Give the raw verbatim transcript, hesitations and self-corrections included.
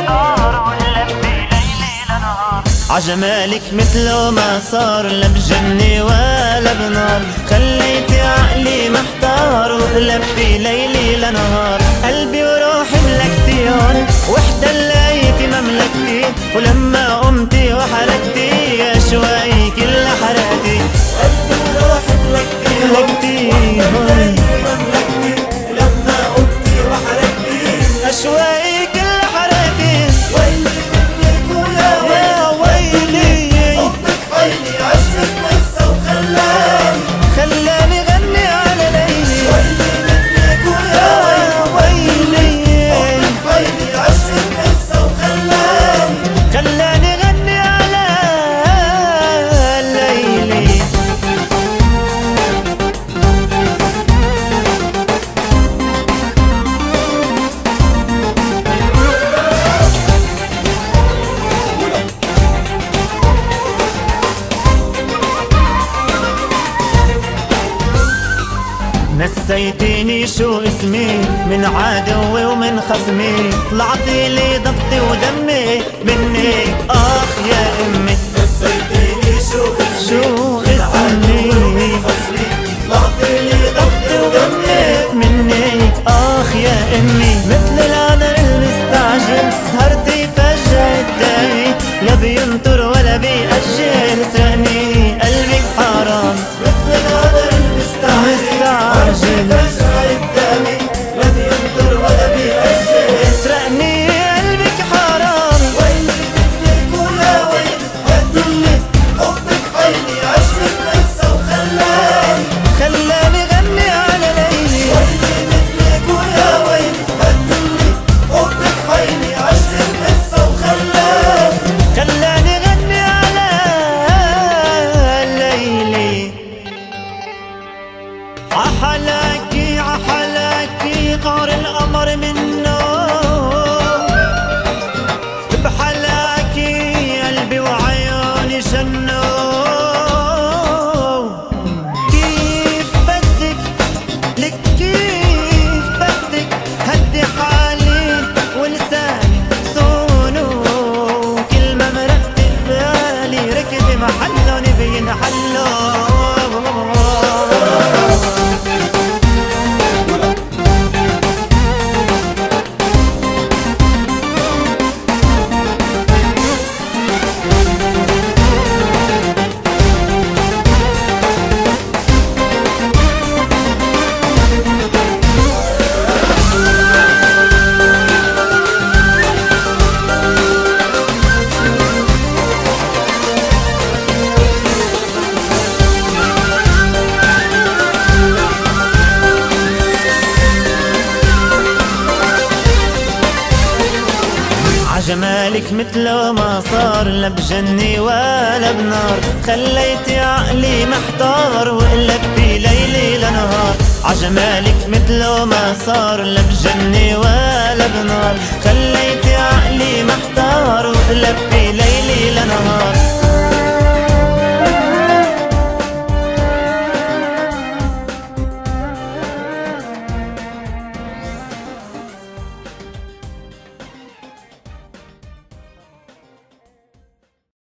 محتار وقلبتي ليلي لنهار. عجمالك مثله ما صار لا بجنة ولا بنار، خليتي عقلي محتار وقلبتي ليلي لنهار. قلبي وروحي ملكتي هون وحدة لقيتي مملكتي، ولما قمتي وحركتي أشواقي كل حرقتي. قلبي وروحي ملكتي ملكتي هون مملكتي، ولما قمتي وحركتي أشواقي كل حرقتي. ويلي منك ويا ويلي حبك عيني عشقك نسى وخلاني خلاني غني على ليلي. ويلي منك ويا ويلي حبك عيني عشقك نسى وخلاني خلاني غني على ليلي. نسيتيني شو اسمي من عدوي ومن خصمي، طلعتي لي ضغطي ودمي منك اخ يا امي. نسيتيني شو اسمي شو اسمي من خصمي، طلعتي لي ضغطي ودمي منك اخ يا امي. مثل القدر المستعجل سهرتي فجأة قدامي، لا بينطر ولا بيأجل سرقني قلبك حرام. مثل القدر المستعجل فجأة قدامي، لا بينطر ولا بيأجل سرقني قلبك حرام. ويلي منك ويا ويلي هدلي حبك عيني عشقك نسى وخلاني خلاني غني على ليلي. ويلي منك ويا ويلي هدلي حبك عيني عشقك نسى وخلاني خلاني غني على ليلي. عحلاكي عحلاكي غار القمر منه، بحلاكي قلبي وعيوني جنوا. كيف بدك لك كيف بدك هدي حالي ولساني صونو، كل ما مرقت ببالي ركض محلو نبي نحلو. جمالك مثله ما صار لا بجنة ولا بنار، خليتي عقلي محتار وقلبتي ليلي لنهار. عجمالك مثله ما صار لا بجنة ولا بنار، خليتي عقلي محتار وقلبتي ليلي لنهار.